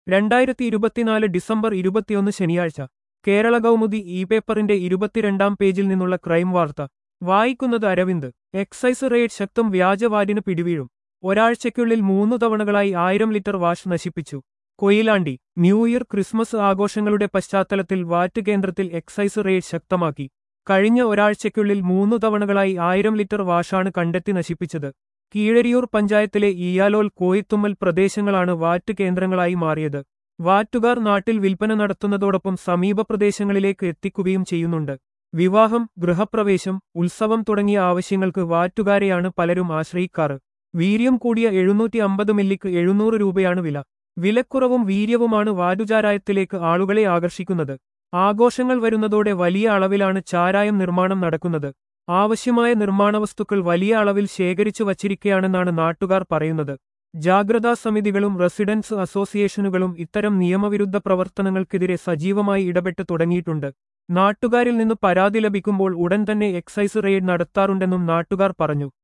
2024 December 21 ശനിയാഴ്ച Kerala Kaumudi E പേപ്പറിന്റെ 22-ാം പേജിൽ നിന്നുള്ള ക്രൈം വാർത്ത വായിക്കുന്നത് അരവിന്ദ്. എക്സൈസ് റെയ്ഡ് ശക്തം, വ്യാജവാറ്റിന് പിടിവീഴും. ഒരാഴ്ചയ്ക്കുള്ളിൽ 3 തവണകളായി 1000 ലിറ്റർ വാഷ് നശിപ്പിച്ചു. കൊയിലാണ്ടി. ന്യൂ ഇയർ ക്രിസ്മസ് ആഘോഷങ്ങളുടെ പശ്ചാത്തലത്തിൽ വാറ്റ് കേന്ദ്രത്തിൽ എക്സൈസ് റെയ്ഡ് ശക്തമാക്കി. കഴിഞ്ഞ ഒരാഴ്ചയ്ക്കുള്ളിൽ 3 തവണകളായി 1000 ലിറ്റർ വാഷാണ് കണ്ടെത്തി നശിപ്പിച്ചത്. കീഴരിയൂർ പഞ്ചായത്തിലെ ഈയാലോൽ, കോയിത്തുമ്മൽ പ്രദേശങ്ങളാണ് വാറ്റ് കേന്ദ്രങ്ങളായി മാറിയത്. വാറ്റുകാർ നാട്ടിൽ വിൽപ്പന നടത്തുന്നതോടൊപ്പം സമീപ പ്രദേശങ്ങളിലേക്ക് എത്തിക്കുകയും ചെയ്യുന്നുണ്ട്. വിവാഹം, ഗൃഹപ്രവേശം, ഉത്സവം തുടങ്ങിയ ആവശ്യങ്ങൾക്ക് വാറ്റുകാരെയാണ് പലരും ആശ്രയിക്കാറ്. വീര്യം കൂടിയ 750 മില്ലിക്ക് 700 രൂപയാണ് വില. വിലക്കുറവും വീര്യവുമാണ് വാറ്റുചാരായത്തിലേക്ക് ആളുകളെ ആകർഷിക്കുന്നത്. ആഘോഷങ്ങൾ വരുന്നതോടെ വലിയ അളവിലാണ് ചാരായം നിർമ്മാണം നടക്കുന്നത്. ആവശ്യമായ നിർമ്മാണ വസ്തുക്കൾ വലിയ അളവിൽ ശേഖരിച്ചു വച്ചിരിക്കുകയാണെന്നാണ് നാട്ടുകാർ പറയുന്നത്. ജാഗ്രതാ സമിതികളും റെസിഡൻസ് അസോസിയേഷനുകളും ഇത്തരം നിയമവിരുദ്ധ പ്രവർത്തനങ്ങൾക്കെതിരെ സജീവമായി ഇടപെട്ട് തുടങ്ങിയിട്ടുണ്ട്. നാട്ടുകാരിൽ നിന്ന് പരാതി ലഭിക്കുമ്പോൾ ഉടൻ തന്നെ എക്സൈസ് റെയ്ഡ് നടത്താറുണ്ടെന്നും നാട്ടുകാർ പറഞ്ഞു.